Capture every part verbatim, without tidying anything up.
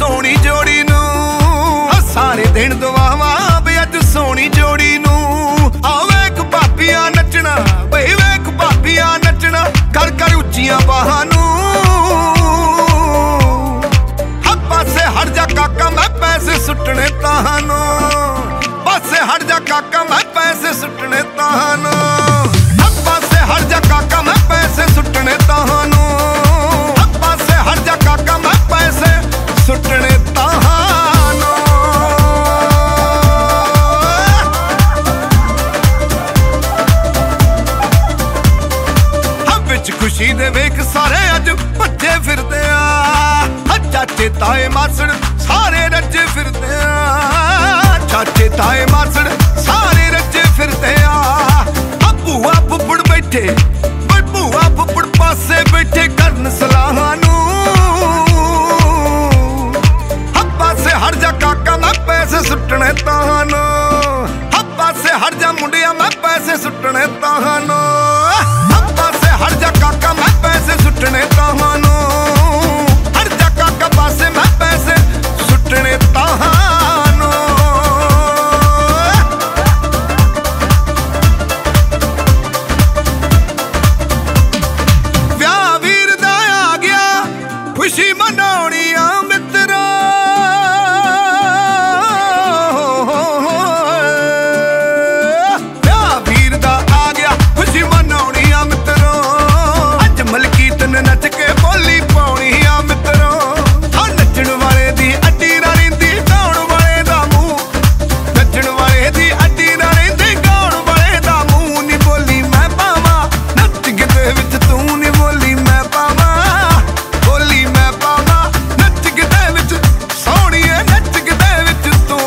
सोहनी जोड़ी नू सारे दिन दुआवां वे अज सोहनी जोड़ी नू। आ वेख भाबियां नचना बई वेख भाबियां नचना कर कर उच्चियां बाहां नू। हर पासे हट जा काका मैं पैसे सुट्टने ताहानू, पासे हट जा काका मैं पैसे सुट्टने ताहानू। हर पासे हट जा काका मैं पैसे सुट्टने ताहानू, हर पासे हट जा काका मैं पैसे सुट्टने ताहानू। हम विच खुशी दे वेख सारे अज भज्जे फिरदे आ, चाचे ताए मासड़ सारे रज्जे फिरदे आ, चाचे ताए मासड़ सारे रज्जे फिरदे आ। भूआ फुफड़ बैठे भूआ फुफड़ पासे बैठे करन सलाहां नू। हर पासे हट जा काका मैं पैसे सुट्टने ताहानू, हर पासे हट जा मुंडिया मैं पैसे सुट्टने ताहानू। हर पासे हट जा काका मैं पैसे सुट्टने ताहानू, हट जा काका पासे मैं पैसे सुट्टने ताहानू। व्याह वीर दा आ गया खुशी मनाउणी आ मित्रा, व्याह वीर दा आ गया खुशी मनाउणी आ मित्रो। अज मलकीत ने नच के बोली पाउणी आ मित्रो। हाँ नचण वाले दी अड्डी ना रहिंदी गाउण वाले दा मूंह, नचण वाले दी अड्डी ना रहिंदी गाउण वाले दा मूंह। नी बोली मैं पावां नच गिद्धे विच तू, नी बोली मैं पावां बोली मैं पावां नच गिद्धे विच सोहणीए नच गिद्धे विच तू।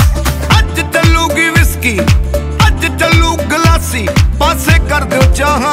अज चलूगी विस्की अज चलू गलासी पासे कर दो चाहां